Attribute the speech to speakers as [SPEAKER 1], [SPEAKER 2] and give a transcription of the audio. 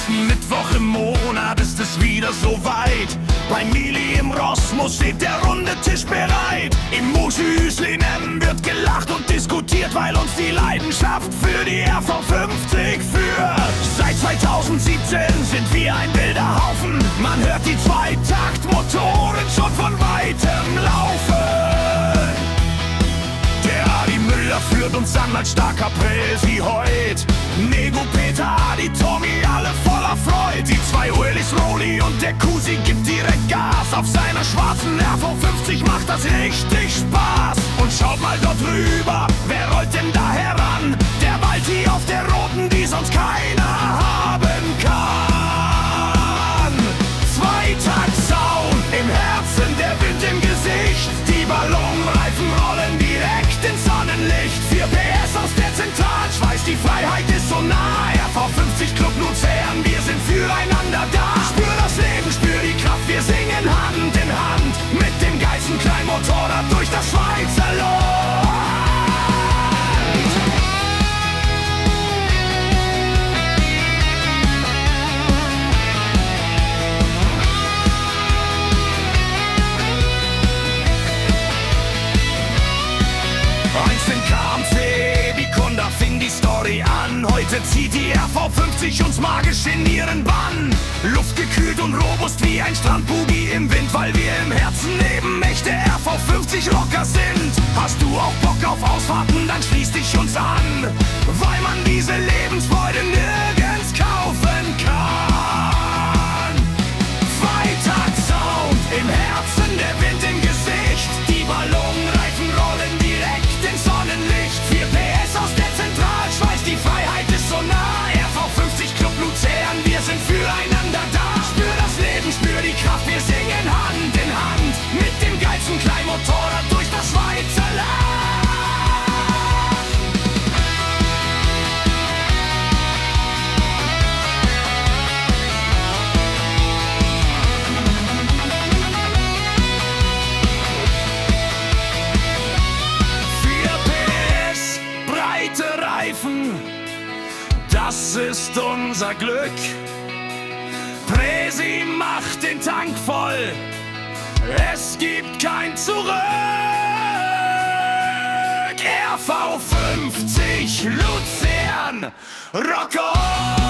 [SPEAKER 1] ersten Mittwoch im Monat ist es wieder so weit. Bei Mili im Rossmus steht der runde Tisch bereit. Im Muschü-Hüslinem wird gelacht und diskutiert, weil uns die Leidenschaft für die RV50 führt. Seit 2017 sind wir ein wilder Haufen. Man hört die Zweitaktmotoren schon von weitem laufen. Der Adi Müller führt uns an als starker Präsi heut. Nego, Peter, Adi, Tommy, alle voller Freude. Die zwei Willis, Rolli und der Kusi gibt direkt Gas. Auf seiner schwarzen RV50 macht das richtig Spaß. Und schaut mal dort rüber, wer rollt denn da heran? Der Balti auf der roten, die sonst keiner haben kann. Zweitaktsound im Herzen, der Wind im Gesicht. Die Ballonreifen rollen direkt ins Sonnenlicht. 4 PS aus der Zentralschweiß, die Freiheit ist so nah. RV50 Club Luzern, wir sind füreinander da. Spür das Leben, spür die Kraft, wir singen Hand in Hand. Mit dem geilsten Kleinmotorrad durch das Schweizer Land. Einst in KMC, die Kunde fing die Story an. Heute zieht die RV50 uns magisch in ihren Bann. Luftgekühlt und robust wie ein Strandboogie im Wind, weil wir im Herzen eben echte RV50 Rocker sind. Hast du auch Bock auf Ausfahrten, dann schließ dich uns an, weil man diese Lebensfreude nirgends kaufen kann. Zweitaktsound im Herzen, der Wind im Gesicht. Die Ballonreifen rollen direkt ins Sonnenlicht. 4 PS aus der Zentralschweiz, die Freiheit ist so nah. RV50 Club Luzern, wir sind füreinander da. Spür das Leben, spür die Kraft, wir singen Hand in Hand. Mit dem geilsten Kleinmotorrad durch das Schweizer Land. Breite Reifen, das ist unser Glück. Präsi macht den Tank voll, es gibt kein Zurück. RV50 Luzern, Rock on!